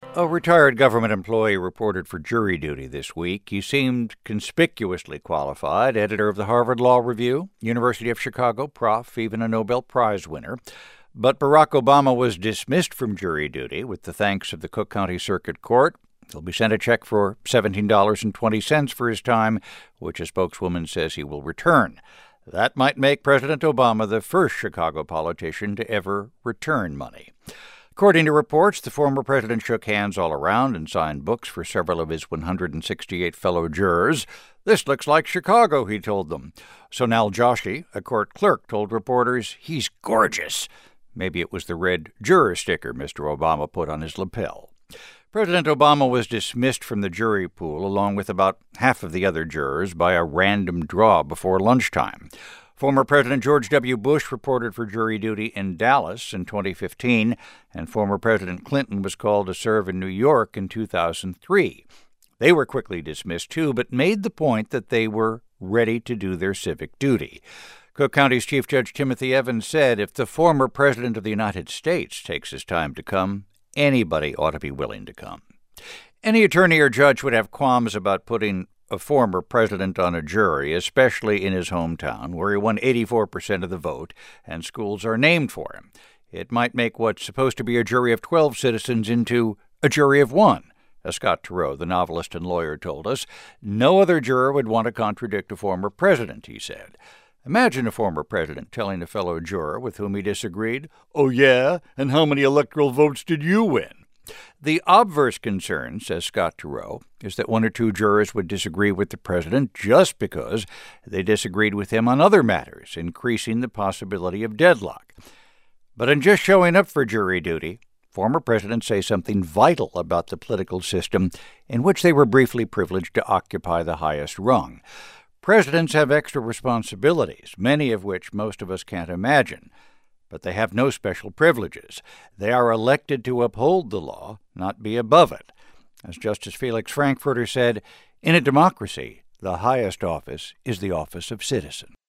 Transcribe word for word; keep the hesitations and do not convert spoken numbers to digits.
A retired government employee reported for jury duty this week. He seemed conspicuously qualified, editor of the Harvard Law Review, University of Chicago prof, even a Nobel Prize winner. But Barack Obama was dismissed from jury duty with the thanks of the Cook County Circuit Court. He'll be sent a check for seventeen dollars and twenty cents for his time, which a spokeswoman says he will return. That might make President Obama the first Chicago politician to ever return money. According to reports, the former president shook hands all around and signed books for several of his one hundred sixty-eight fellow jurors. "This looks like Chicago," he told them. Sonal Joshi, a court clerk, told reporters he's gorgeous. Maybe it was the red juror sticker Mister Obama put on his lapel. President Obama was dismissed from the jury pool along with about half of the other jurors by a random draw before lunchtime. Former President George W. Bush reported for jury duty in Dallas in twenty fifteen, and former President Clinton was called to serve in New York in two thousand three. They were quickly dismissed, too, but made the point that they were ready to do their civic duty. Cook County's Chief Judge Timothy Evans said if the former President of the United States takes his time to come, anybody ought to be willing to come. Any attorney or judge would have qualms about putting a former president on a jury, especially in his hometown, where he won eighty-four percent of the vote, and schools are named for him. It might make what's supposed to be a jury of twelve citizens into a jury of one, as Scott Turow, the novelist and lawyer, told us. No other juror would want to contradict a former president, he said. Imagine a former president telling a fellow juror with whom he disagreed, "Oh, yeah? And how many electoral votes did you win?" The obverse concern, says Scott Turow, is that one or two jurors would disagree with the president just because they disagreed with him on other matters, increasing the possibility of deadlock. But in just showing up for jury duty, former presidents say something vital about the political system in which they were briefly privileged to occupy the highest rung. Presidents have extra responsibilities, many of which most of us can't imagine. But they have no special privileges. They are elected to uphold the law, not be above it. As Justice Felix Frankfurter said, in a democracy, the highest office is the office of citizen.